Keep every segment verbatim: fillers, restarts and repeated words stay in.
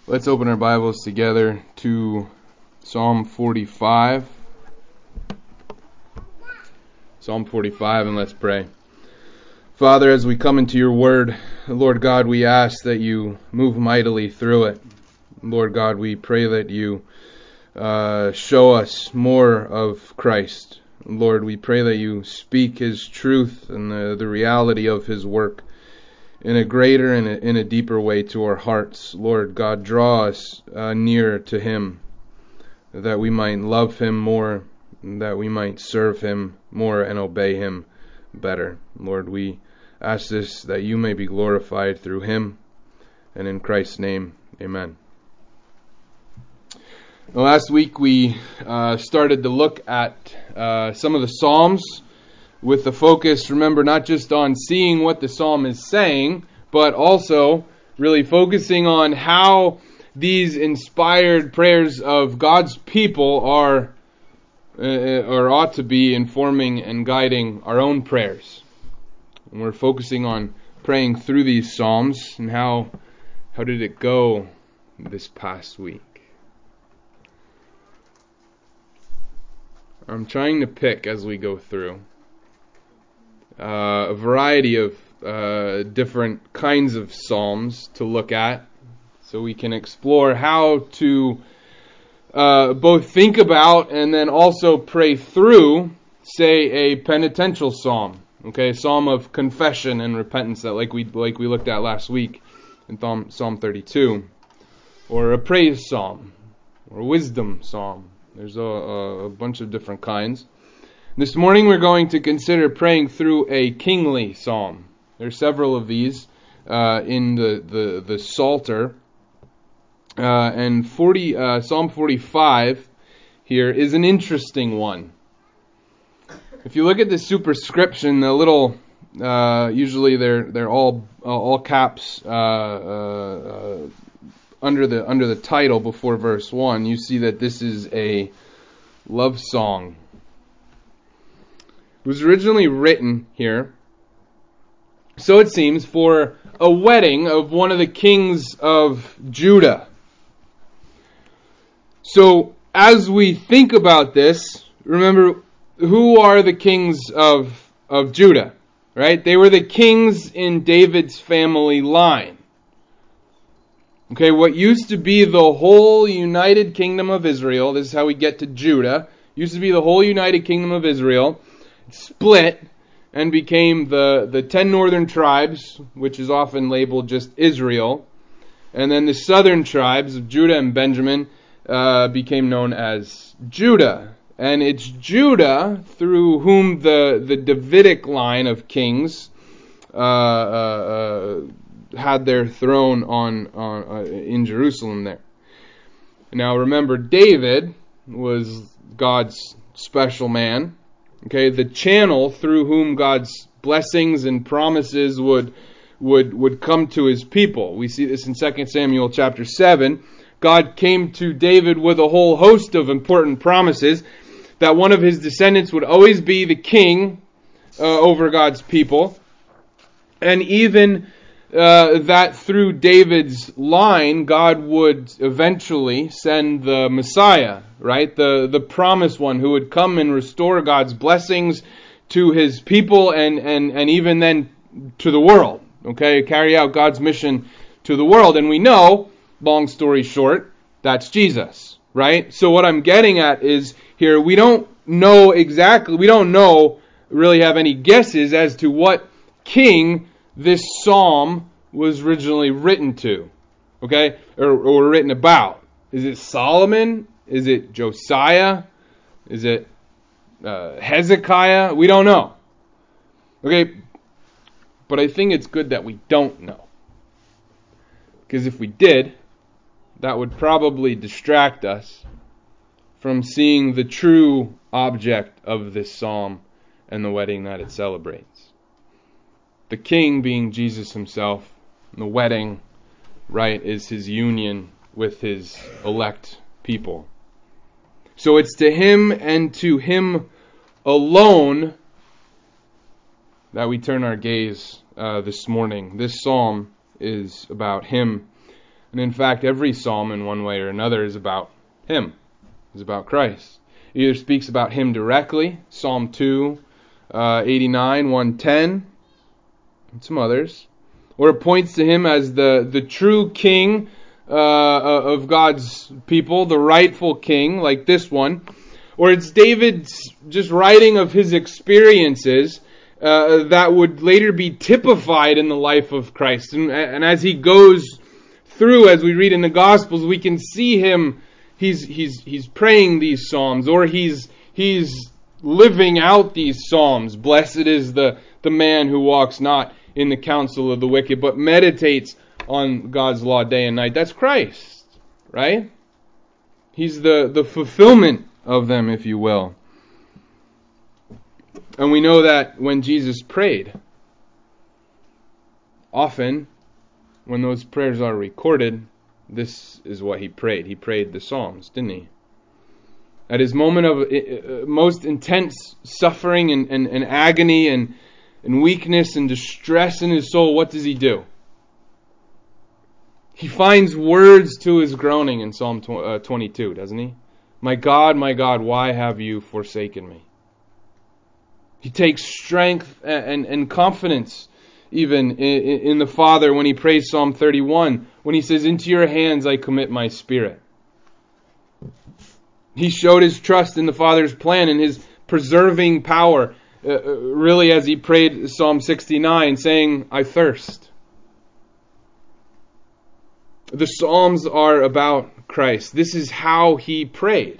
Let's open our Bibles together to Psalm forty-five. Psalm forty-five, and let's pray. Father, as we come into your word, Lord God, we ask that you move mightily through it. Lord God, we pray that you uh, show us more of Christ. Lord, we pray that you speak his truth and the, the reality of his work in a greater and a, in a deeper way to our hearts. Lord God, draw us uh, near to him, that we might love him more, that we might serve him more and obey him better. Lord, we ask this that you may be glorified through him, and in Christ's name, amen. Well, last week we uh, started to look at uh, some of the Psalms with the focus, remember, not just on seeing what the Psalm is saying, but also really focusing on how these inspired prayers of God's people are uh, or ought to be informing and guiding our own prayers. And we're focusing on praying through these Psalms, and how how did it go this past week? I'm trying to pick as we go through Uh, a variety of uh, different kinds of psalms to look at, so we can explore how to uh, both think about and then also pray through, say, a penitential psalm, okay, a psalm of confession and repentance, that like we like we looked at last week in Psalm thirty-two, or a praise psalm, or a wisdom psalm. There's a, a, a bunch of different kinds. This morning we're going to consider praying through a kingly psalm. There are several of these uh, in the, the, the Psalter. Uh, and forty, uh, Psalm forty-five here is an interesting one. If you look at the superscription, the little, uh, usually they're they're all uh, all caps uh, uh, uh, under the under the title before verse one. You see that this is a love song. It was originally written here, so it seems, for a wedding of one of the kings of Judah. So, as we think about this, remember, who are the kings of, of Judah, right? They were the kings in David's family line. Okay, what used to be the whole united kingdom of Israel, this is how we get to Judah, used to be the whole united kingdom of Israel, split and became the, the ten northern tribes, which is often labeled just Israel. And then the southern tribes of Judah and Benjamin uh, became known as Judah. And it's Judah through whom the, the Davidic line of kings uh, uh, uh, had their throne on, on uh, in Jerusalem there. Now remember, David was God's special man. Okay, the channel through whom God's blessings and promises would would would come to his people. We see this in Second Samuel chapter seven. God came to David with a whole host of important promises, that one of his descendants would always be the king uh, over God's people, and even uh, that through David's line, God would eventually send the Messiah, right? The the promised one who would come and restore God's blessings to his people and, and, and even then to the world, okay? Carry out God's mission to the world. And we know, long story short, that's Jesus, right? So what I'm getting at is here, we don't know exactly, we don't know, really have any guesses as to what king this psalm was originally written to, okay, or, or written about. Is it Solomon? Is it Josiah? Is it uh, Hezekiah? We don't know, okay, but I think it's good that we don't know, because if we did, that would probably distract us from seeing the true object of this psalm and the wedding that it celebrates. The king being Jesus himself, and the wedding, right, is his union with his elect people. So it's to him and to him alone that we turn our gaze uh, this morning. This psalm is about him And in fact, every psalm in one way or another is about Him, is about Christ. It either speaks about Him directly, Psalm two, uh, eighty-nine, one ten, and some others, or it points to Him as the, the true King uh, of God's people, the rightful King, like this one, or it's David's just writing of his experiences uh, that would later be typified in the life of Christ. And, and as he goes through, as we read in the Gospels, we can see him, he's he's he's praying these psalms, or he's he's living out these psalms. Blessed is the, the man who walks not in the counsel of the wicked, but meditates on God's law day and night. That's Christ, right? He's the, the fulfillment of them, if you will. And we know that when Jesus prayed, often when those prayers are recorded, this is what he prayed. He prayed the Psalms, didn't he? At his moment of uh, most intense suffering and, and, and agony and, and weakness and distress in his soul, what does he do? He finds words to his groaning in Psalm twenty-two, doesn't he? My God, my God, why have you forsaken me? He takes strength and, and, and confidence even in, in the Father when he prays Psalm thirty-one, when he says, into your hands I commit my spirit. He showed his trust in the Father's plan and his preserving power, uh, really as he prayed Psalm sixty-nine, saying, I thirst. The Psalms are about Christ. This is how he prayed.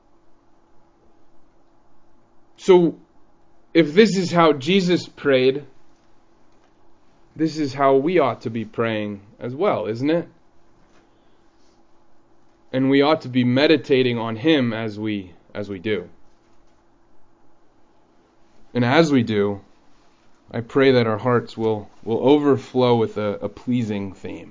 So, if this is how Jesus prayed, this is how we ought to be praying as well, isn't it? And we ought to be meditating on Him as we as we do. And as we do, I pray that our hearts will, will overflow with a, a pleasing theme.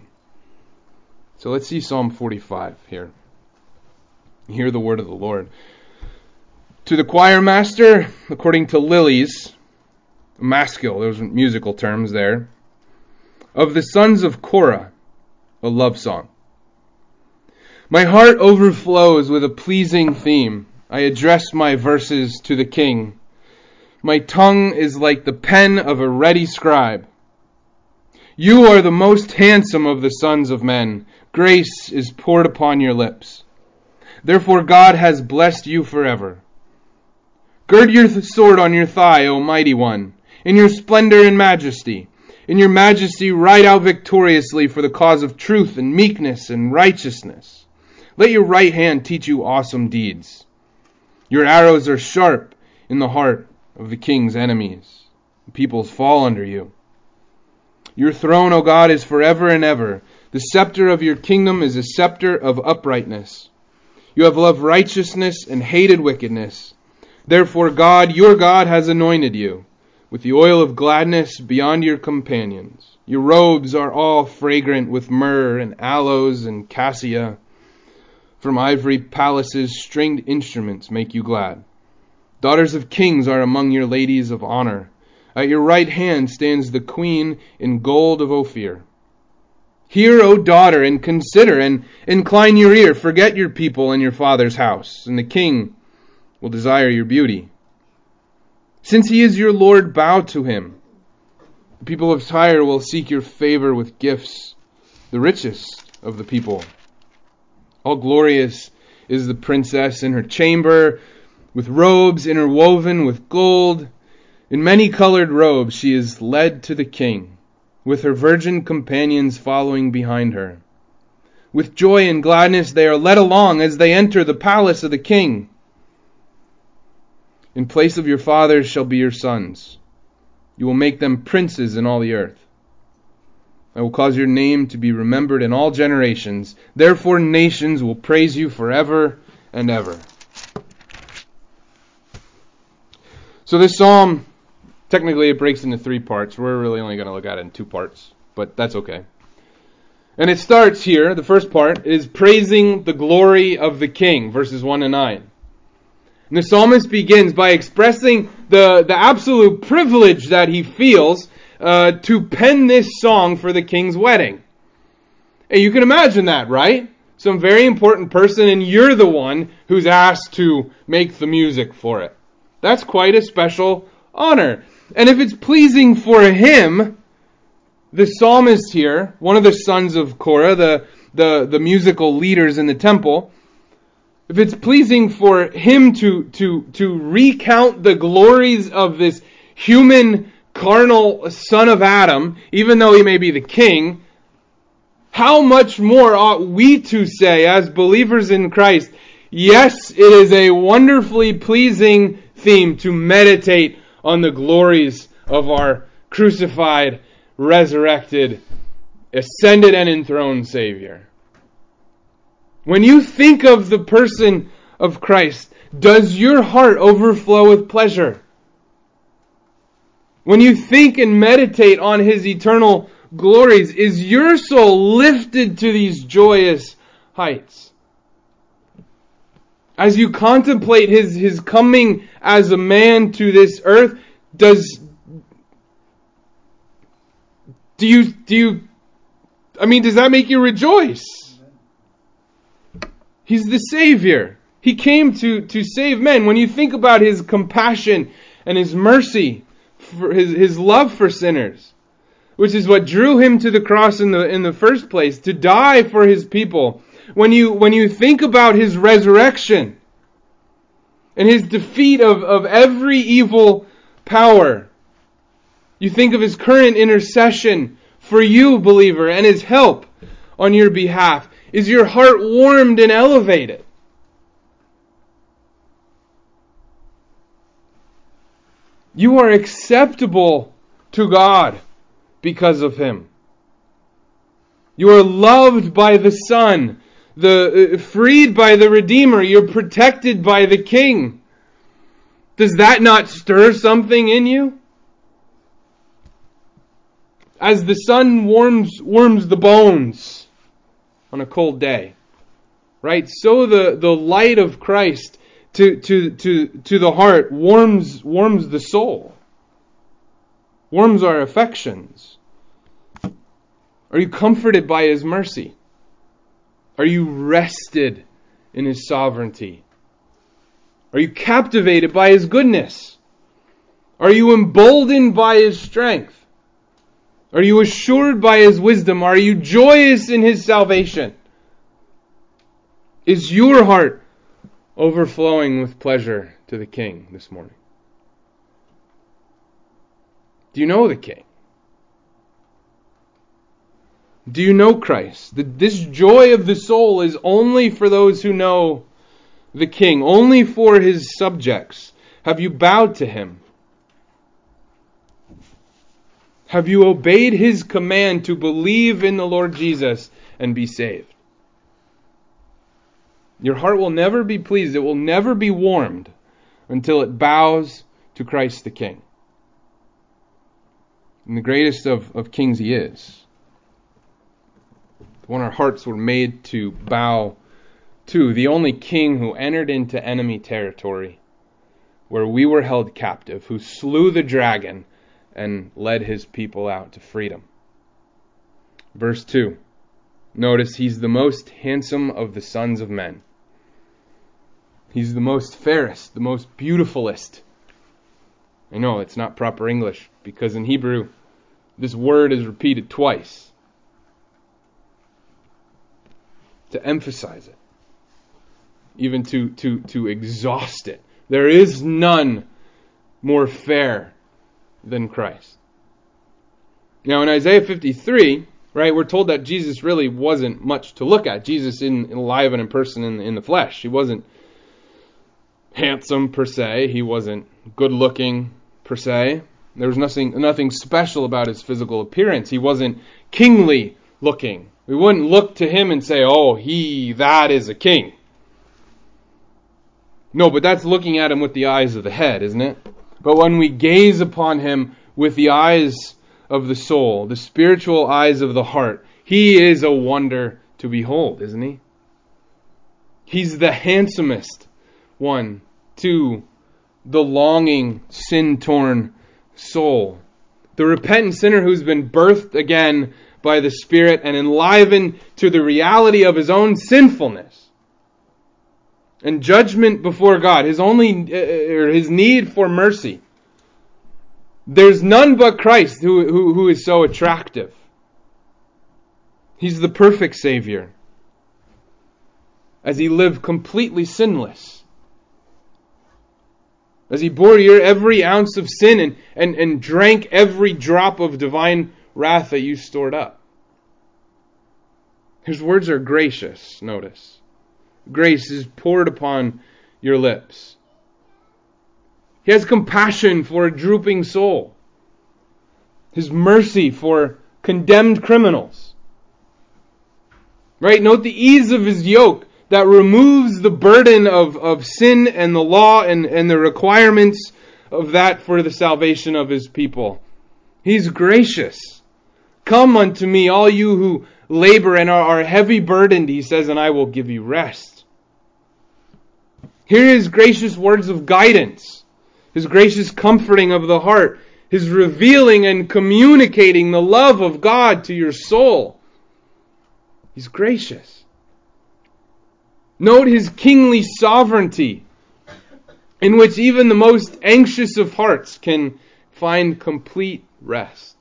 So let's see Psalm forty-five here. Hear the word of the Lord. To the choir master, according to Lilies, maskil, those are musical terms there, of the sons of Korah, a love song. My heart overflows with a pleasing theme. I address my verses to the King. My tongue is like the pen of a ready scribe. You are the most handsome of the sons of men. Grace is poured upon your lips. Therefore God has blessed you forever. Gird your sword on your thigh, O mighty one, in your splendor and majesty. In your majesty ride out victoriously for the cause of truth and meekness and righteousness. Let your right hand teach you awesome deeds. Your arrows are sharp in the heart of the king's enemies. The peoples fall under you. Your throne, O God, is forever and ever. The scepter of your kingdom is a scepter of uprightness. You have loved righteousness and hated wickedness. Therefore God, your God, has anointed you with the oil of gladness beyond your companions. Your robes are all fragrant with myrrh and aloes and cassia. From ivory palaces, stringed instruments make you glad. Daughters of kings are among your ladies of honor. At your right hand stands the queen in gold of Ophir. Hear, O daughter, and consider, and incline your ear. Forget your people and your father's house, and the king will desire your beauty. Since he is your Lord, bow to him. The people of Tyre will seek your favor with gifts, the richest of the people. All glorious is the princess in her chamber, with robes interwoven with gold. In many-colored robes she is led to the king, with her virgin companions following behind her. With joy and gladness they are led along as they enter the palace of the king. In place of your fathers shall be your sons. You will make them princes in all the earth. I will cause your name to be remembered in all generations. Therefore nations will praise you forever and ever. So this psalm, technically it breaks into three parts. We're really only going to look at it in two parts, but that's okay. And it starts here, the first part is praising the glory of the king, verses one to nine. And the psalmist begins by expressing the, the absolute privilege that he feels uh, to pen this song for the king's wedding. And you can imagine that, right? Some very important person, and you're the one who's asked to make the music for it. That's quite a special honor. And if it's pleasing for him, the psalmist here, one of the sons of Korah, the, the, the musical leaders in the temple, if it's pleasing for him to, to, to recount the glories of this human, carnal son of Adam, even though he may be the king, how much more ought we to say as believers in Christ, yes, it is a wonderfully pleasing theme to meditate on the glories of our crucified, resurrected, ascended and enthroned Savior. When you think of the person of Christ, does your heart overflow with pleasure? When you think and meditate on His eternal glories, is your soul lifted to these joyous heights? As you contemplate His, His coming as a man to this earth, does do you do you I mean, does that make you rejoice? He's the Savior. He came to, to save men. When you think about His compassion and His mercy, for His, His love for sinners, which is what drew Him to the cross in the in the first place, to die for His people. When you when you think about His resurrection and His defeat of, of every evil power, you think of His current intercession for you, believer, and His help on your behalf. Is your heart warmed and elevated? You are acceptable to God because of Him. You are loved by the Son, the uh, freed by the Redeemer. You're protected by the King. Does that not stir something in you? As the sun warms warms the bones on a cold day, right? So the, the light of Christ to, to, to, to the heart warms warms the soul, warms our affections. Are you comforted by His mercy? Are you rested in His sovereignty? Are you captivated by His goodness? Are you emboldened by His strength? Are you assured by His wisdom? Are you joyous in His salvation? Is your heart overflowing with pleasure to the King this morning? Do you know the King? Do you know Christ? That this joy of the soul is only for those who know the King, only for His subjects. Have you bowed to Him? Have you obeyed His command to believe in the Lord Jesus and be saved? Your heart will never be pleased. It will never be warmed until it bows to Christ the King. And the greatest of, of kings He is. The one our hearts were made to bow to. The only king who entered into enemy territory where we were held captive, who slew the dragon and led His people out to freedom. Verse two. Notice He's the most handsome of the sons of men. He's the most fairest, the most beautifulest. I know it's not proper English because in Hebrew this word is repeated twice to emphasize it, even to, to, to exhaust it. There is none more fair than Christ. Now in Isaiah fifty-three, right, we're told that Jesus really wasn't much to look at. Jesus in, in alive and in person in, in the flesh. He wasn't handsome per se. He wasn't good looking per se. There was nothing nothing special about His physical appearance. He wasn't kingly looking. We wouldn't look to Him and say, oh, he, that is a king. No, but that's looking at Him with the eyes of the head, isn't it? But when we gaze upon Him with the eyes of the soul, the spiritual eyes of the heart, He is a wonder to behold, isn't He? He's the handsomest one to the longing, sin-torn soul. The repentant sinner who's been birthed again by the Spirit and enlivened to the reality of his own sinfulness and judgment before God, his only or his need for mercy. There's none but Christ who, who, who is so attractive. He's the perfect Savior, as he lived completely sinless, as he bore your every ounce of sin and, and, and drank every drop of divine wrath that you stored up. His words are gracious, notice. Grace is poured upon your lips. He has compassion for a drooping soul. His mercy for condemned criminals. Right? Note the ease of his yoke that removes the burden of, of sin and the law and, and the requirements of that for the salvation of his people. He's gracious. Come unto me, all you who labor and are, are heavy burdened, he says, and I will give you rest. Hear his gracious words of guidance, his gracious comforting of the heart, his revealing and communicating the love of God to your soul. He's gracious. Note his kingly sovereignty, in which even the most anxious of hearts can find complete rest.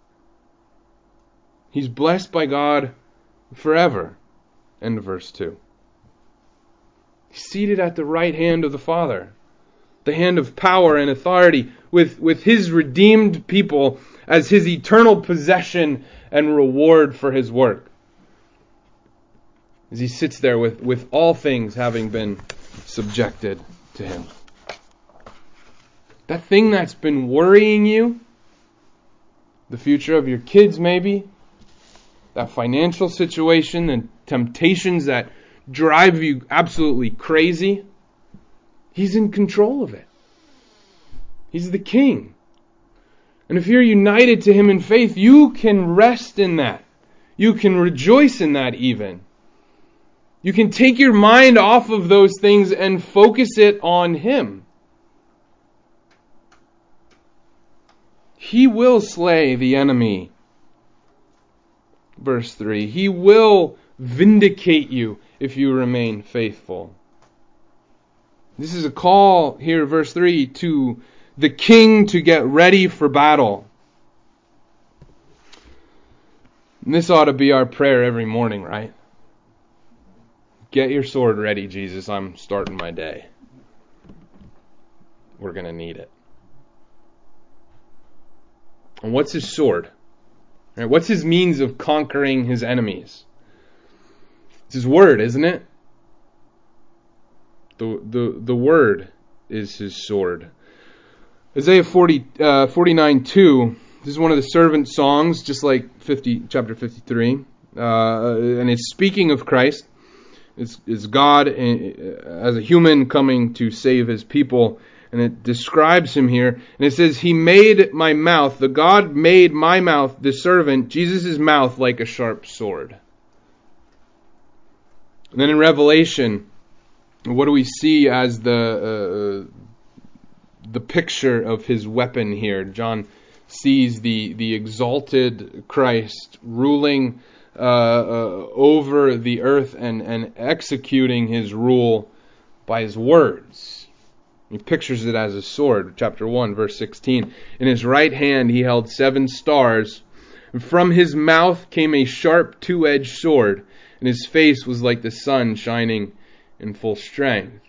He's blessed by God forever. End of verse two. He's seated at the right hand of the Father, the hand of power and authority, with, with his redeemed people as his eternal possession and reward for his work. As he sits there with, with all things having been subjected to him. That thing that's been worrying you, the future of your kids maybe, that financial situation and temptations that drive you absolutely crazy, he's in control of it. He's the king. And if you're united to him in faith, you can rest in that. You can rejoice in that even. You can take your mind off of those things and focus it on him. He will slay the enemy. Verse three. He will vindicate you if you remain faithful. This is a call here, verse three, to the king to get ready for battle. And this ought to be our prayer every morning, right? Get your sword ready, Jesus. I'm starting my day. We're going to need it. And what's his sword? Right, what's his means of conquering his enemies? It's his word, isn't it? The the the word is his sword. Isaiah forty, uh, forty-nine two. This is one of the servant songs, just like fifty, chapter fifty-three. Uh, and it's speaking of Christ. It's, it's God as a human coming to save his people. And it describes him here. And it says, he made my mouth, the God made my mouth, the servant, Jesus' mouth, like a sharp sword. And then in Revelation, what do we see as the uh, the picture of his weapon here? John sees the, the exalted Christ ruling uh, uh, over the earth and, and executing his rule by his words. He pictures it as a sword. Chapter one, verse sixteen. In his right hand he held seven stars. And from his mouth came a sharp two-edged sword. And his face was like the sun shining in full strength.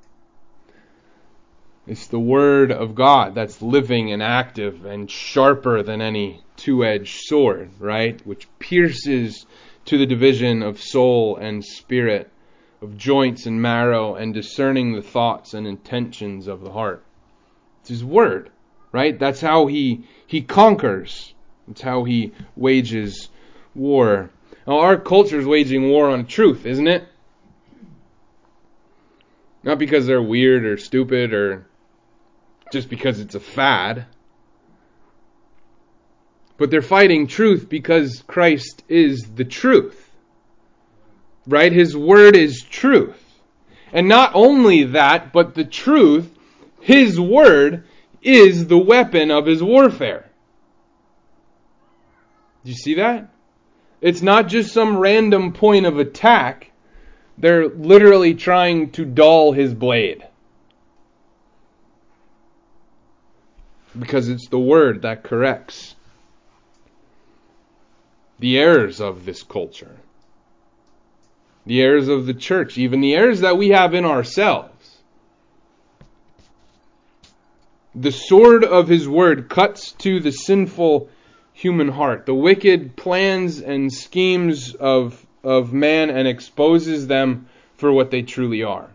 It's the word of God that's living and active and sharper than any two-edged sword, right? Which pierces to the division of soul and spirit, of joints and marrow, and discerning the thoughts and intentions of the heart. It's his word, right? That's how he he conquers. It's how he wages war. Now, our culture is waging war on truth, isn't it? Not because they're weird or stupid or just because it's a fad. But they're fighting truth because Christ is the truth. Right? His word is truth. And not only that, but the truth, his word, is the weapon of his warfare. Do you see that? It's not just some random point of attack. They're literally trying to dull his blade. Because it's the word that corrects the errors of this culture. The errors of the church, even the errors that we have in ourselves. The sword of his word cuts to the sinful human heart, the wicked plans and schemes of, of man, and exposes them for what they truly are.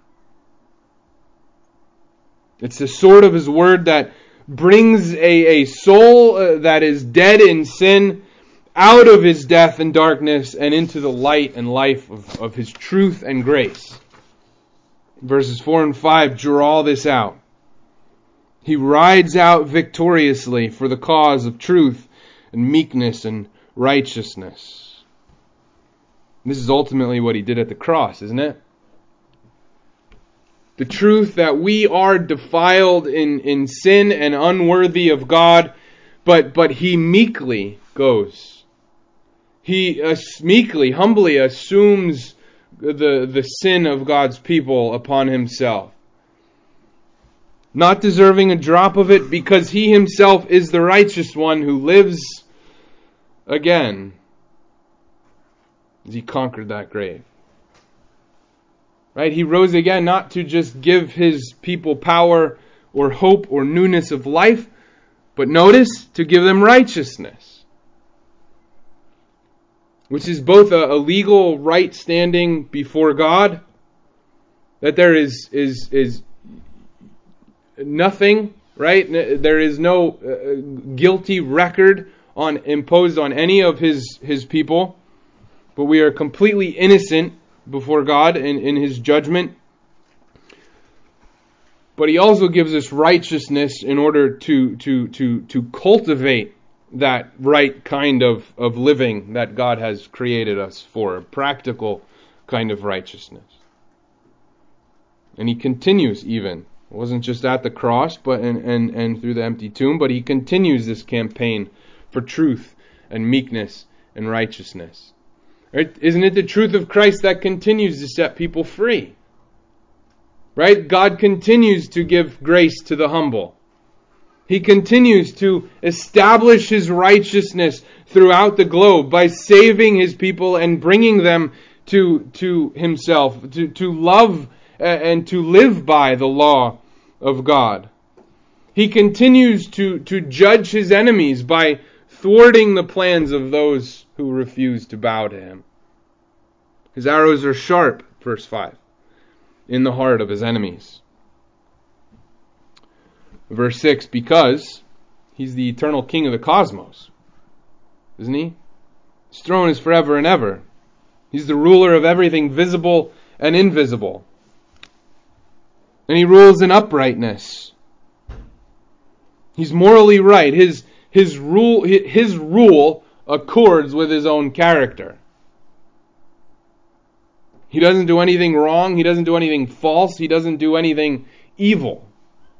It's the sword of his word that brings a, a soul uh, that is dead in sin out of his death and darkness and into the light and life of, of his truth and grace. Verses four and five draw all this out. He rides out victoriously for the cause of truth and meekness and righteousness. This is ultimately what he did at the cross, isn't it? The truth that we are defiled in, in sin and unworthy of God, but, but he meekly goes. He uh, meekly, humbly assumes the, the sin of God's people upon himself. Not deserving a drop of it, because he himself is the righteous one who lives again as he conquered that grave. Right? He rose again not to just give his people power or hope or newness of life, but notice, to give them righteousness. Which is both a, a legal right standing before God, that there is is is nothing, right? There is no uh, guilty record on imposed on any of his, his people, but we are completely innocent before God in, in his judgment. But he also gives us righteousness in order to to to to cultivate that right kind of, of living that God has created us for, a practical kind of righteousness. And he continues even. It wasn't just at the cross, but and, and, and through the empty tomb, but he continues this campaign for truth and meekness and righteousness. Right? Isn't it the truth of Christ that continues to set people free? Right? God continues to give grace to the humble. He continues to establish his righteousness throughout the globe by saving his people and bringing them to, to himself, to, to love and to live by the law of God. He continues to, to judge his enemies by thwarting the plans of those who refuse to bow to him. His arrows are sharp, verse five, in the heart of his enemies. Verse six, because he's the eternal king of the cosmos, isn't he? His throne is forever and ever. He's the ruler of everything visible and invisible. And he rules in uprightness. He's morally right. His his rule his rule accords with his own character. He doesn't do anything wrong. He doesn't do anything false. He doesn't do anything evil.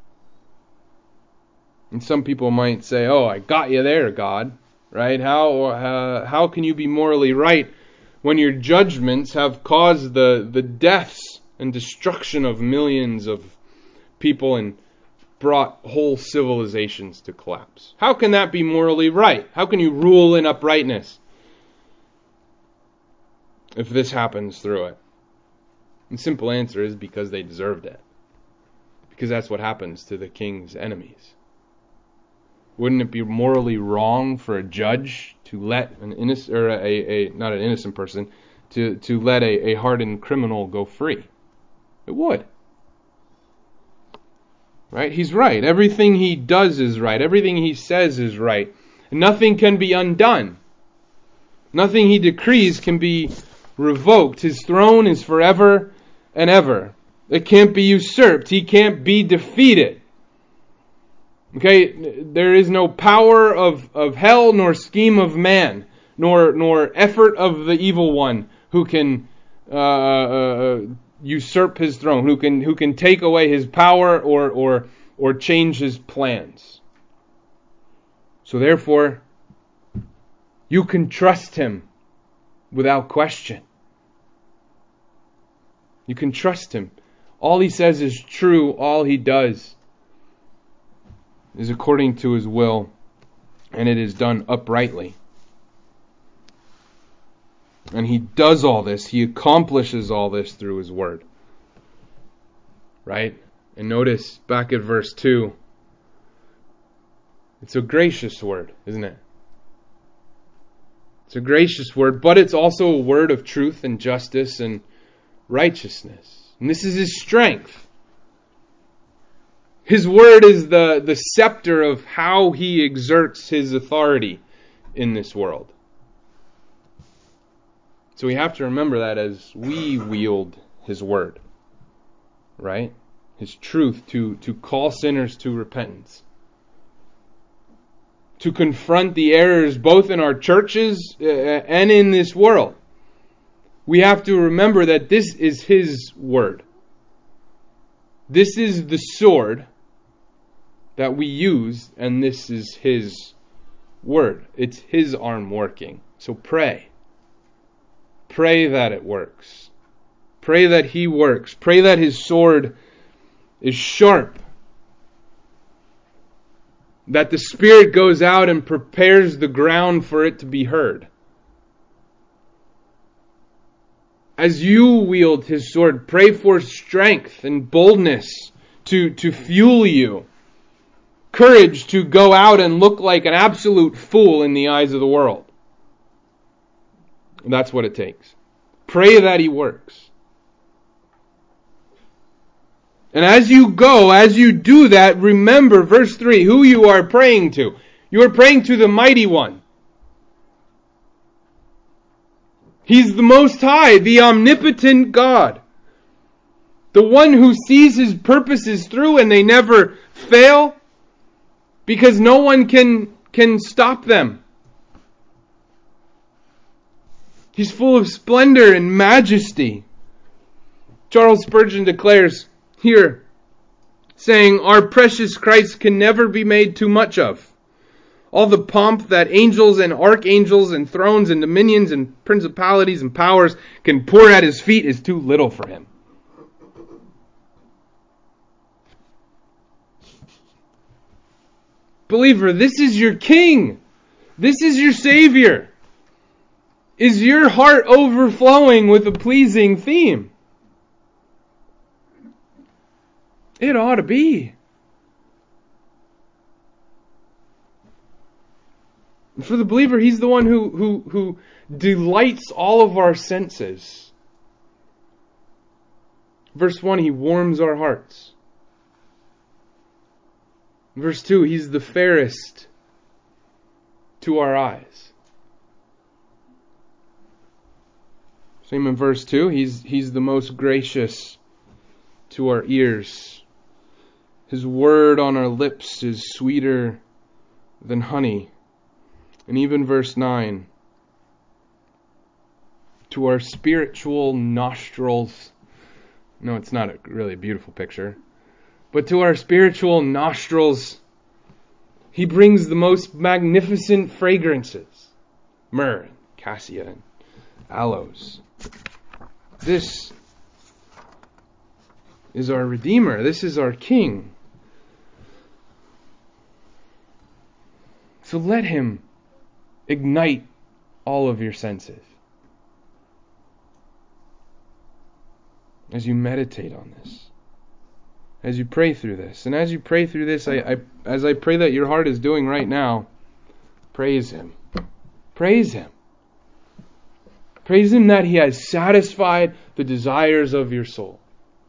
And some people might say, "Oh, I got you there, God." Right? How uh, how can you be morally right when your judgments have caused the the deaths and destruction of millions of people and brought whole civilizations to collapse? How can that be morally right? How can you rule in uprightness if this happens through it? And the simple answer is because they deserved it. Because that's what happens to the king's enemies. Wouldn't it be morally wrong for a judge to let an innocent, or a, a not an innocent person, to, to let a, a hardened criminal go free? It would. Right? He's right. Everything he does is right. Everything he says is right. And nothing can be undone. Nothing he decrees can be revoked. His throne is forever and ever. It can't be usurped. He can't be defeated. Okay? There is no power of, of hell, nor scheme of man, nor nor effort of the evil one who can uh, uh, usurp his throne, who can who can take away his power or or or change his plans. So therefore, you can trust him without question. You can trust Him. All He says is true. All He does is according to His will, and it is done uprightly. And He does all this. He accomplishes all this through His Word. Right? And notice back at verse two. It's a gracious word, isn't it? It's a gracious word, but it's also a word of truth and justice and righteousness. And this is His strength. His word is the, the scepter of how He exerts His authority in this world. So we have to remember that as we wield His word. Right? His truth to, to call sinners to repentance. To confront the errors both in our churches and in this world. We have to remember that this is His word. This is the sword that we use, and this is His word. It's His arm working. So pray. Pray that it works. Pray that He works. Pray that His sword is sharp. That the Spirit goes out and prepares the ground for it to be heard. As you wield His sword, pray for strength and boldness to, to fuel you. Courage to go out and look like an absolute fool in the eyes of the world. That's what it takes. Pray that He works. And as you go, as you do that, remember, verse three, who you are praying to. You are praying to the Mighty One. He's the Most High, the omnipotent God. The one who sees His purposes through and they never fail because no one can, can stop them. He's full of splendor and majesty. Charles Spurgeon declares here, saying, our precious Christ can never be made too much of. All the pomp that angels and archangels and thrones and dominions and principalities and powers can pour at His feet is too little for Him. Believer, this is your King. This is your Savior. Is your heart overflowing with a pleasing theme? It ought to be. For the believer, He's the one who, who, who delights all of our senses. Verse one, He warms our hearts. Verse two, He's the fairest to our eyes. Same in verse two, He's, he's the most gracious to our ears. His word on our lips is sweeter than honey. And even verse nine, to our spiritual nostrils, no, it's not a really beautiful picture, but to our spiritual nostrils, He brings the most magnificent fragrances, myrrh, and cassia, and aloes. This is our Redeemer. This is our King. So let Him ignite all of your senses as you meditate on this, as you pray through this. And as you pray through this, I, I as I pray that your heart is doing right now, praise Him. Praise Him. Praise Him that He has satisfied the desires of your soul.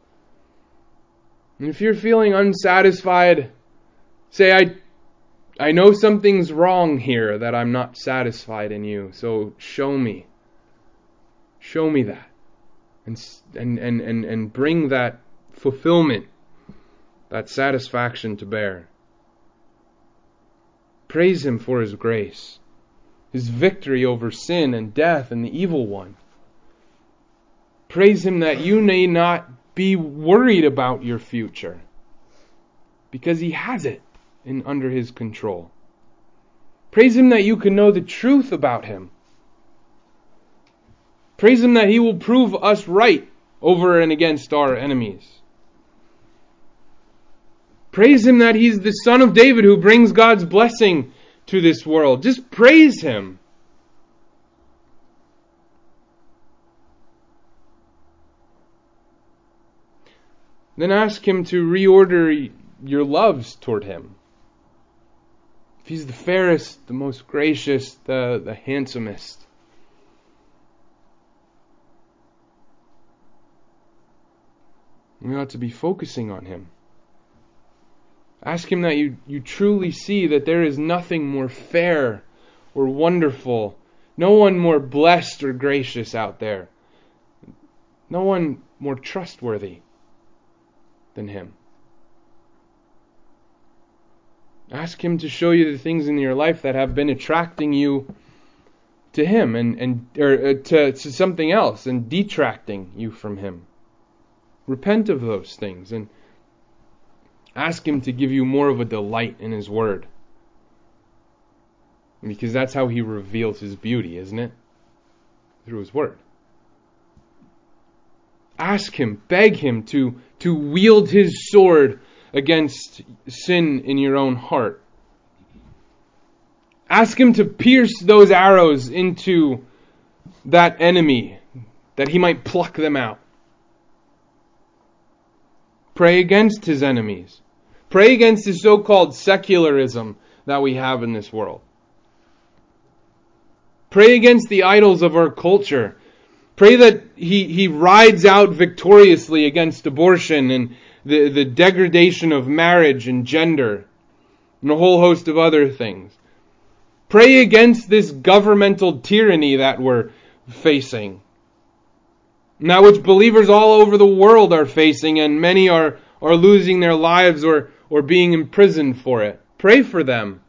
And if you're feeling unsatisfied, say, I I know something's wrong here, that I'm not satisfied in You. So show me. Show me that. And, and, and, and, and bring that fulfillment, that satisfaction to bear. Praise Him for His grace, His victory over sin and death and the evil one. Praise Him that you may not be worried about your future, because He has it in under His control. Praise Him that you can know the truth about Him. Praise Him that He will prove us right over and against our enemies. Praise Him that He's the Son of David who brings God's blessing to this world. Just praise Him. Then ask Him to reorder your loves toward Him. If He's the fairest, the most gracious, the, the handsomest, we ought to be focusing on Him. Ask Him that you, you truly see that there is nothing more fair or wonderful, no one more blessed or gracious out there, no one more trustworthy than Him. Ask Him to show you the things in your life that have been attracting you to Him and, and or uh, to, to something else and detracting you from Him. Repent of those things and ask Him to give you more of a delight in His Word. Because that's how He reveals His beauty, isn't it? Through His Word. Ask Him, beg Him to, to wield His sword against sin in your own heart. Ask Him to pierce those arrows into that enemy, that He might pluck them out. Pray against His enemies. Pray against the so-called secularism that we have in this world. Pray against the idols of our culture. Pray that he, he rides out victoriously against abortion and the, the degradation of marriage and gender and a whole host of other things. Pray against this governmental tyranny that we're facing. Now, which believers all over the world are facing, and many are, are losing their lives or, or being imprisoned for it. Pray for them.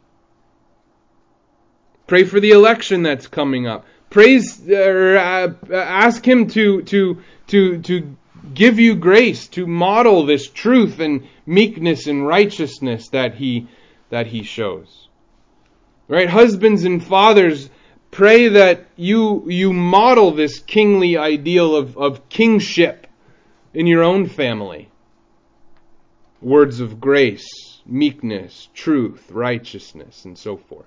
Pray for the election that's coming up. Praise, uh, ask Him to, to, to, to give you grace to model this truth and meekness and righteousness that He, that He shows. Right? Husbands and fathers, pray that you you model this kingly ideal of, of kingship in your own family. Words of grace, meekness, truth, righteousness, and so forth.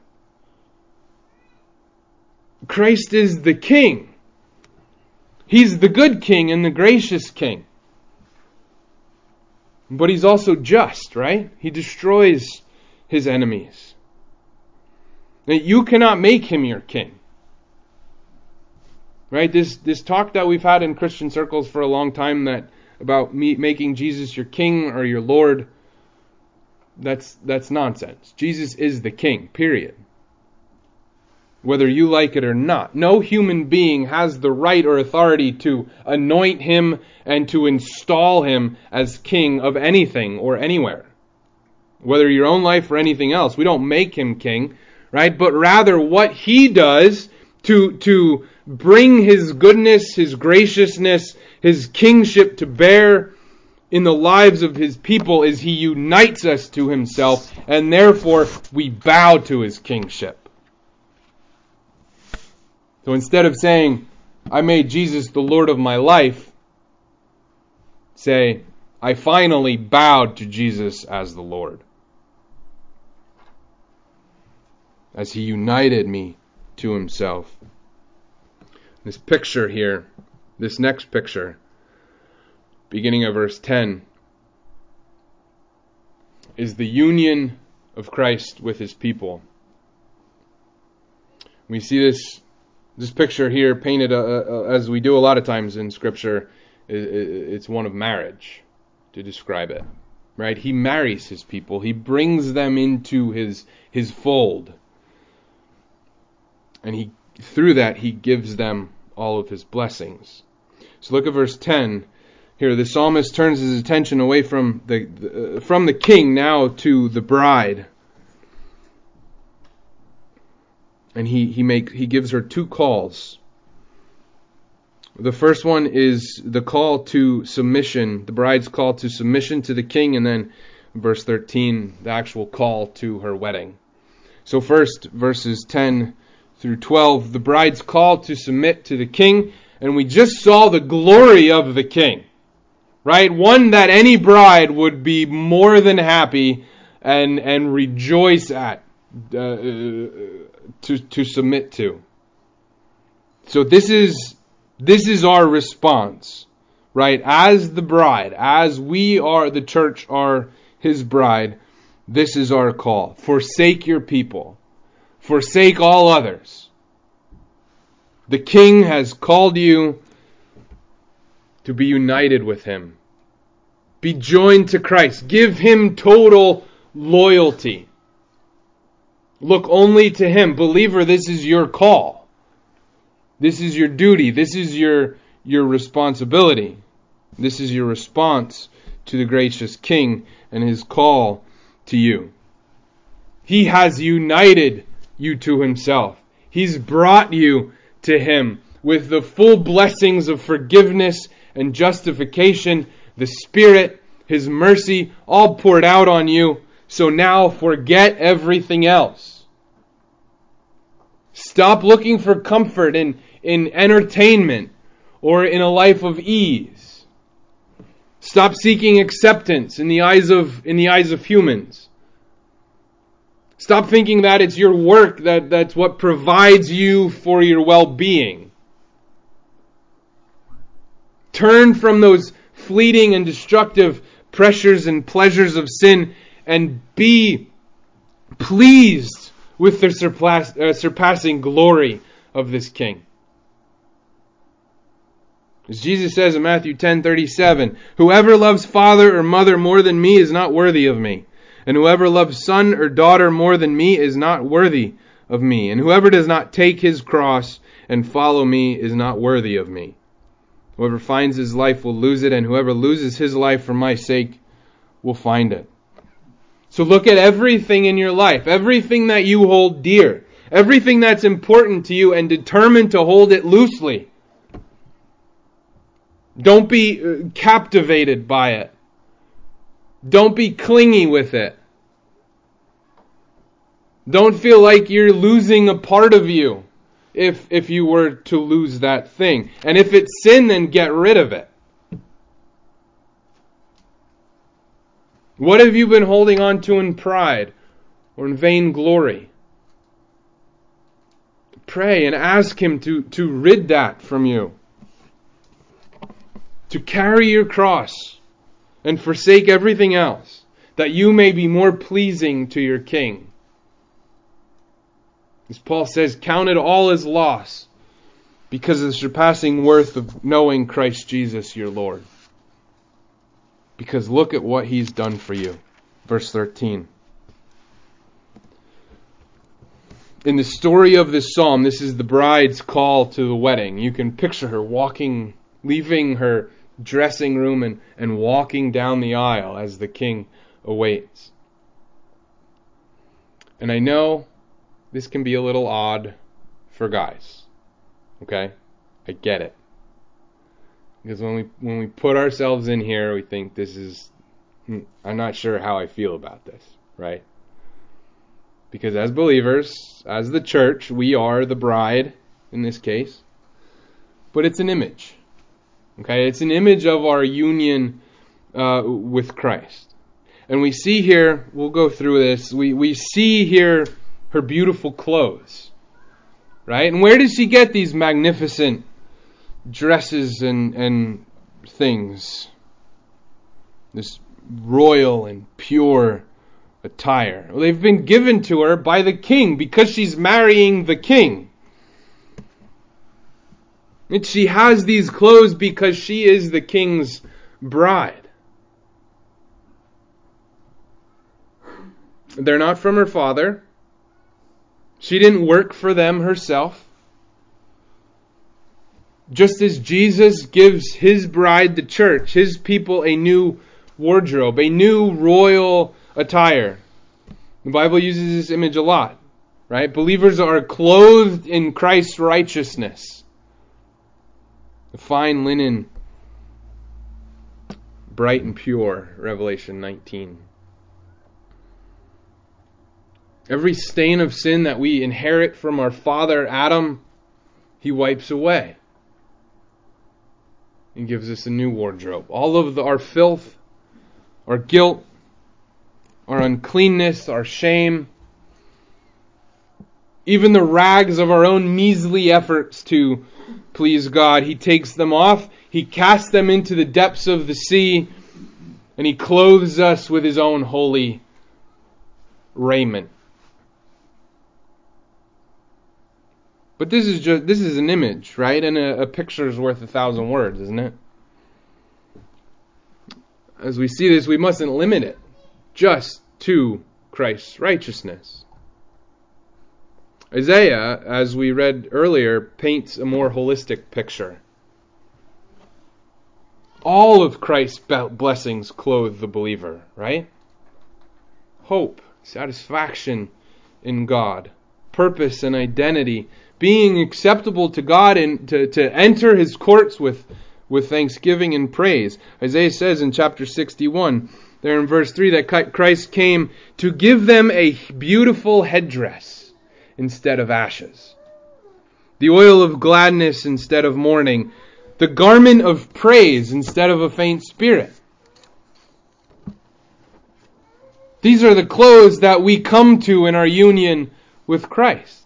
Christ is the King. He's the good King and the gracious King. But He's also just, right? He destroys His enemies. Now, you cannot make Him your king. Right? This this talk that we've had in Christian circles for a long time that about me making Jesus your king or your Lord, that's that's nonsense. Jesus is the King, period. Whether you like it or not. No human being has the right or authority to anoint Him and to install Him as king of anything or anywhere. Whether your own life or anything else. We don't make Him king, right? But rather what He does to, to bring His goodness, His graciousness, His kingship to bear in the lives of His people is He unites us to Himself, and therefore we bow to His kingship. So instead of saying, I made Jesus the Lord of my life, say, I finally bowed to Jesus as the Lord. As He united me to Himself. This picture here, this next picture, beginning of verse ten, is the union of Christ with His people. We see this This picture here painted uh, uh, as we do a lot of times in Scripture. It's one of marriage to describe it, right? He marries His people. He brings them into His His fold, and He through that He gives them all of His blessings. So look at verse ten here. The psalmist turns his attention away from the, the uh, from the king now to the bride. And he he make he gives her two calls. The first one is the call to submission, the bride's call to submission to the king, and then verse thirteen, the actual call to her wedding. So first, verses ten through twelve, the bride's call to submit to the king, And we just saw the glory of the King, right? One that any bride would be more than happy and and rejoice at, uh, to to submit to. So this is this is our response, right? As the bride, as we are, the church are His bride, this is our call. Forsake your people. Forsake all others. The King has called you to be united with Him. Be joined to Christ. Give Him total loyalty. Look only to Him. Believer, this is your call. This is your duty. This is your, your responsibility. This is your response to the gracious King and His call to you. He has united you to Himself. He's brought you to Him with the full blessings of forgiveness and justification, the Spirit, His mercy, all poured out on you. So now forget everything else. Stop looking for comfort in, in entertainment or in a life of ease. Stop seeking acceptance in the eyes of in the eyes of humans. Stop thinking that it's your work that, that's what provides you for your well-being. Turn from those fleeting and destructive pressures and pleasures of sin and be pleased with the surpass, uh, surpassing glory of this King. As Jesus says in Matthew ten thirty-seven, "Whoever loves father or mother more than me is not worthy of me. And whoever loves son or daughter more than me is not worthy of me. And whoever does not take his cross and follow me is not worthy of me. Whoever finds his life will lose it, and whoever loses his life for my sake will find it." So look at everything in your life, everything that you hold dear, everything that's important to you, and determine to hold it loosely. Don't be captivated by it. Don't be clingy with it. Don't feel like you're losing a part of you if if you were to lose that thing. And if it's sin, then get rid of it. What have you been holding on to in pride or in vain glory? Pray and ask Him to, to rid that from you. To carry your cross and forsake everything else, that you may be more pleasing to your King. As Paul says, count it all as loss because of the surpassing worth of knowing Christ Jesus your Lord. Because look at what He's done for you. Verse thirteen. In the story of this psalm, this is the bride's call to the wedding. You can picture her walking, leaving her dressing room and, and walking down the aisle as the King awaits. And I know this can be a little odd for guys. Okay? I get it. Because when we when we put ourselves in here, we think this is, I'm not sure how I feel about this, right? Because as believers, as the church, we are the bride in this case. But it's an image. Okay, it's an image of our union uh, with Christ. And we see here, we'll go through this, we, we see here her beautiful clothes. Right? And where does she get these magnificent dresses and, and things? This royal and pure attire. Well, they've been given to her by the King because she's marrying the King. And she has these clothes because she is the King's bride. They're not from her father. She didn't work for them herself. Just as Jesus gives His bride, the church, His people, a new wardrobe, a new royal attire. The Bible uses this image a lot, right? Believers are clothed in Christ's righteousness. The fine linen, bright and pure, Revelation nineteen. Every stain of sin that we inherit from our father Adam, He wipes away. and gives us a new wardrobe. All of the, our filth, our guilt, our uncleanness, our shame, even the rags of our own measly efforts to please God, He takes them off, He casts them into the depths of the sea, and He clothes us with His own holy raiment. But this is just this is an image, right? And a, a picture is worth a thousand words, isn't it? As we see this, we mustn't limit it just to Christ's righteousness. Isaiah, as we read earlier, paints a more holistic picture. All of Christ's blessings clothe the believer, right? Hope, satisfaction in God, purpose and identity, being acceptable to God and to, to enter His courts with, with thanksgiving and praise. Isaiah says in chapter sixty-one, there in verse three, that Christ came to give them a beautiful headdress instead of ashes, the oil of gladness instead of mourning, the garment of praise instead of a faint spirit. These are the clothes that we come to in our union with Christ.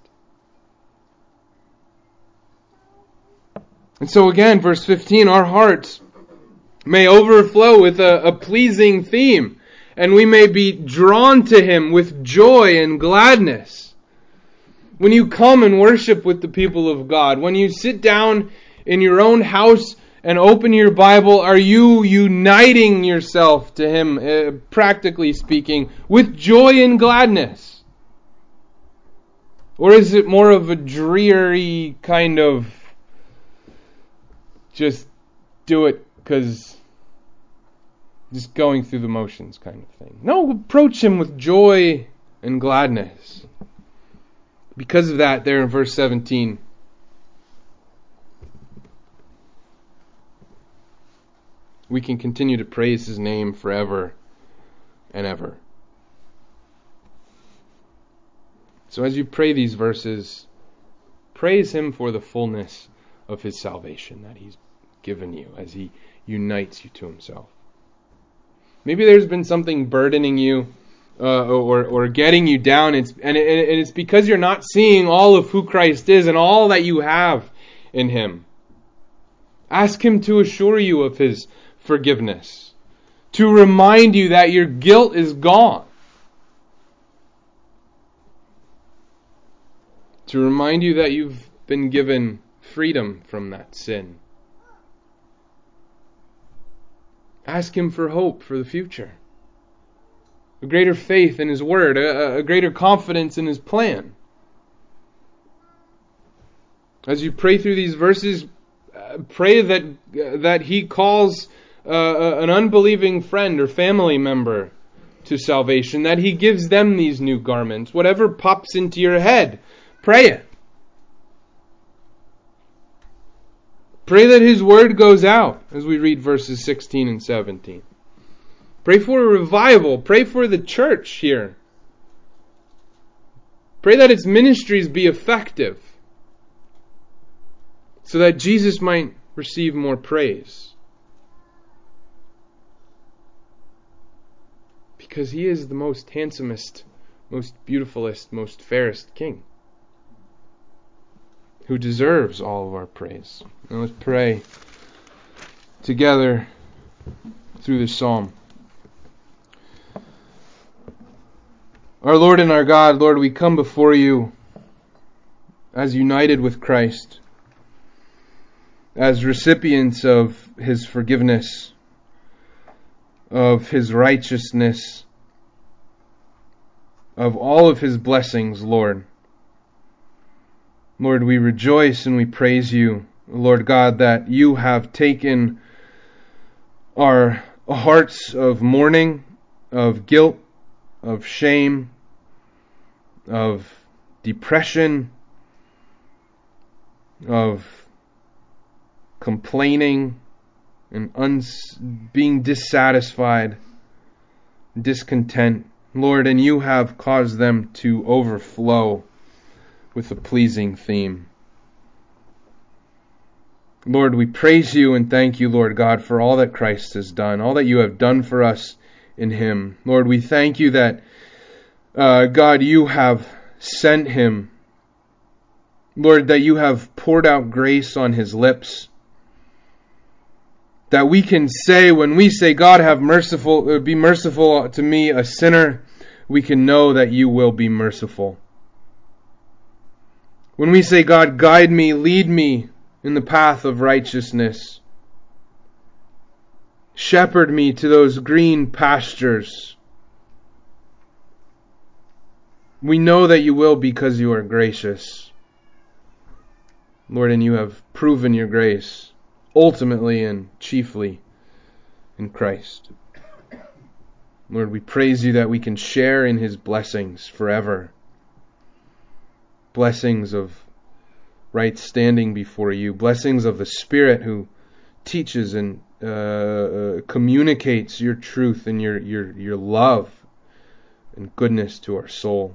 And so again, verse fifteen, our hearts may overflow with a, a pleasing theme, and we may be drawn to Him with joy and gladness. When you come and worship with the people of God, when you sit down in your own house and open your Bible, are you uniting yourself to Him, uh, practically speaking, with joy and gladness? Or is it more of a dreary kind of just do it because just going through the motions kind of thing? No, approach Him with joy and gladness. Because of that, there in verse seventeen, we can continue to praise His name forever and ever. So as you pray these verses, praise Him for the fullness of His salvation that He's given you as He unites you to Himself. Maybe there's been something burdening you uh, or or getting you down, it's, and, it, and it's because you're not seeing all of who Christ is and all that you have in Him. Ask Him to assure you of His forgiveness, to remind you that your guilt is gone, to remind you that you've been given freedom from that sin. Ask Him for hope for the future, a greater faith in His Word, a, a greater confidence in His plan. As you pray through these verses, uh, pray that uh, that He calls uh, an unbelieving friend or family member to salvation, that He gives them these new garments. Whatever pops into your head, pray it. Pray that His Word goes out as we read verses sixteen and seventeen. Pray for a revival. Pray for the church here. Pray that its ministries be effective so that Jesus might receive more praise. Because He is the most handsomest, most beautifulest, most fairest King, who deserves all of our praise. And let's pray together through this psalm. Our Lord and our God, Lord, we come before You as united with Christ, as recipients of His forgiveness, of His righteousness, of all of His blessings, Lord. Lord, we rejoice and we praise You, Lord God, that You have taken our hearts of mourning, of guilt, of shame, of depression, of complaining and uns- being dissatisfied, discontent, Lord, and You have caused them to overflow with a pleasing theme. Lord, we praise you and thank you, Lord God, for all that Christ has done, all that you have done for us in him. Lord, we thank you that, uh, God, you have sent him. Lord, that you have poured out grace on his lips. That we can say, when we say, God, have merciful, be merciful to me, a sinner, we can know that you will be merciful. When we say, God, guide me, lead me in the path of righteousness. Shepherd me to those green pastures. We know that you will because you are gracious. Lord, and you have proven your grace ultimately and chiefly in Christ. Lord, we praise you that we can share in his blessings forever. Blessings of right standing before you. Blessings of the Spirit who teaches and uh, uh, communicates your truth and your, your, your love and goodness to our soul.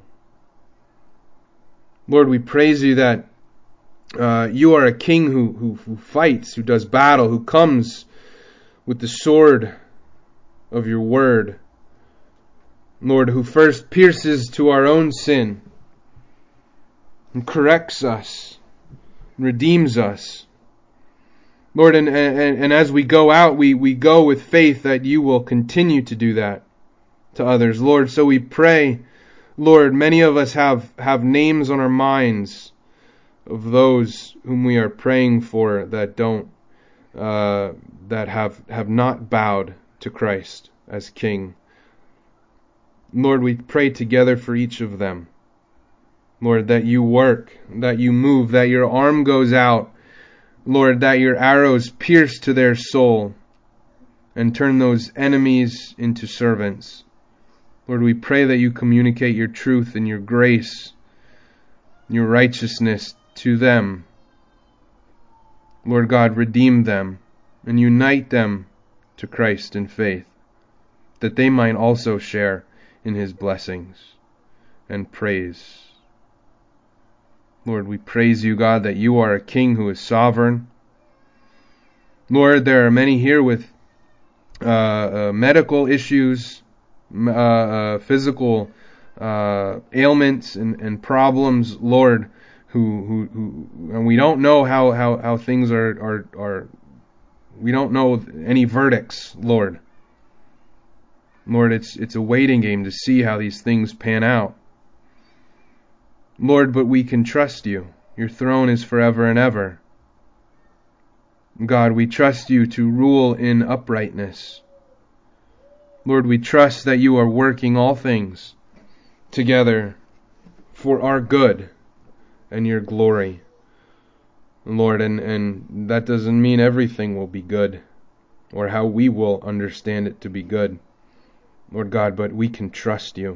Lord, we praise you that uh, you are a king who, who, who fights, who does battle, who comes with the sword of your word. Lord, who first pierces to our own sin and corrects us, redeems us. Lord, and, and, and as we go out, we, we go with faith that you will continue to do that to others. Lord, so we pray, Lord, many of us have, have names on our minds of those whom we are praying for that don't, uh, that have, have not bowed to Christ as King. Lord, we pray together for each of them. Lord, that you work, that you move, that your arm goes out. Lord, that your arrows pierce to their soul and turn those enemies into servants. Lord, we pray that you communicate your truth and your grace, your righteousness to them. Lord God, redeem them and unite them to Christ in faith, that they might also share in his blessings and praise. Lord, we praise you, God, that you are a king who is sovereign. Lord, there are many here with uh, uh, medical issues, uh, uh, physical uh, ailments and, and problems, Lord, who, who, who, and we don't know how, how, how things are, are, are, we don't know any verdicts, Lord. Lord, it's, it's a waiting game to see how these things pan out. Lord, but we can trust you. Your throne is forever and ever. God, we trust you to rule in uprightness. Lord, we trust that you are working all things together for our good and your glory. Lord, and, and that doesn't mean everything will be good or how we will understand it to be good, Lord God, but we can trust you.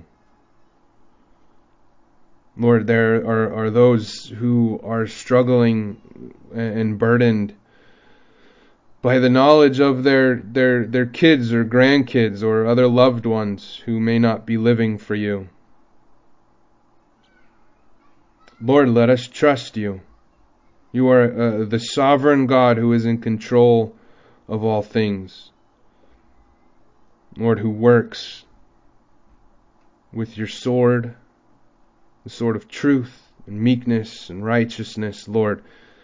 Lord, there are, are those who are struggling and burdened by the knowledge of their, their, their kids or grandkids or other loved ones who may not be living for you. Lord, let us trust you. You are uh, the sovereign God who is in control of all things. Lord, who works with your sword, the sword of truth and meekness and righteousness, Lord.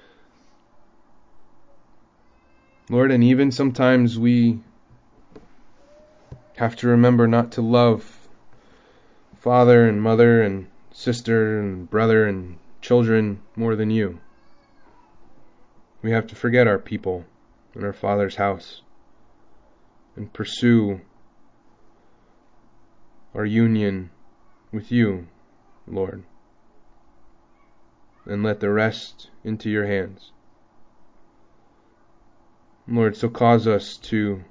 Lord, and even sometimes we have to remember not to love father and mother and sister and brother and children more than you. We have to forget our people and our Father's house and pursue our union with you, Lord, and let the rest into your hands. Lord, so cause us to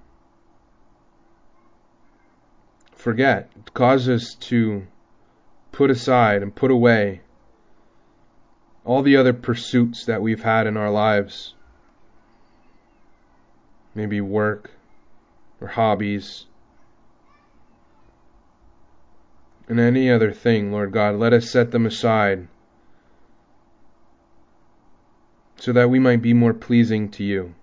forget, cause us to put aside and put away all the other pursuits that we've had in our lives, maybe work or hobbies and any other thing, Lord God. Let us set them aside so that we might be more pleasing to you.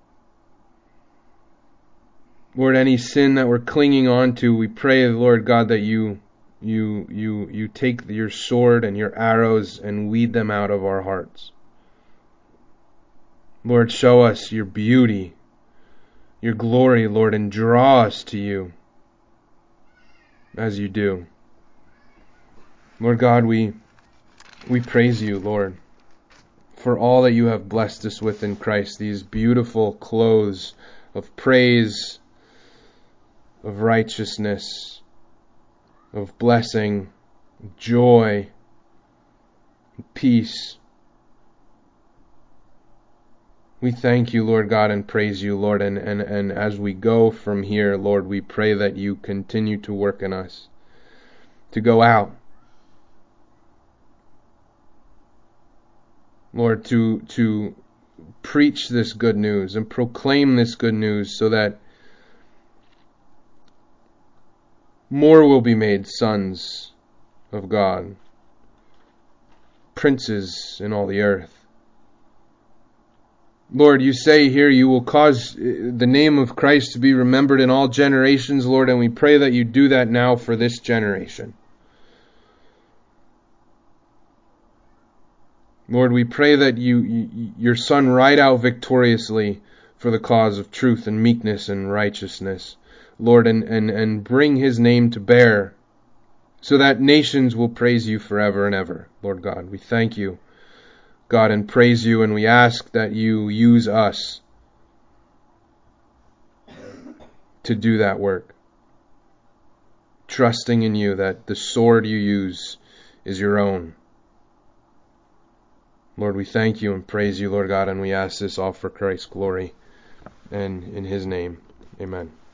Lord, any sin that we're clinging on to, we pray, Lord God, that you you you you take your sword and your arrows and weed them out of our hearts. Lord, show us your beauty, your glory, Lord, and draw us to you as you do. Lord God, we we praise you, Lord, for all that you have blessed us with in Christ, these beautiful clothes of praise, of righteousness, of blessing, joy, peace. We thank you, Lord God, and praise you, Lord, and, and, and as we go from here, Lord, we pray that you continue to work in us, to go out, Lord, to to preach this good news and proclaim this good news so that more will be made sons of God, princes in all the earth. Lord, you say here you will cause the name of Christ to be remembered in all generations, Lord, and we pray that you do that now for this generation. Lord, we pray that you, you your Son ride out victoriously for the cause of truth and meekness and righteousness, Lord, and, and, and bring his name to bear so that nations will praise you forever and ever. Lord God, we thank you, God, and praise you, and we ask that you use us to do that work, trusting in you that the sword you use is your own. Lord, we thank you and praise you, Lord God, and we ask this all for Christ's glory and in his name. Amen.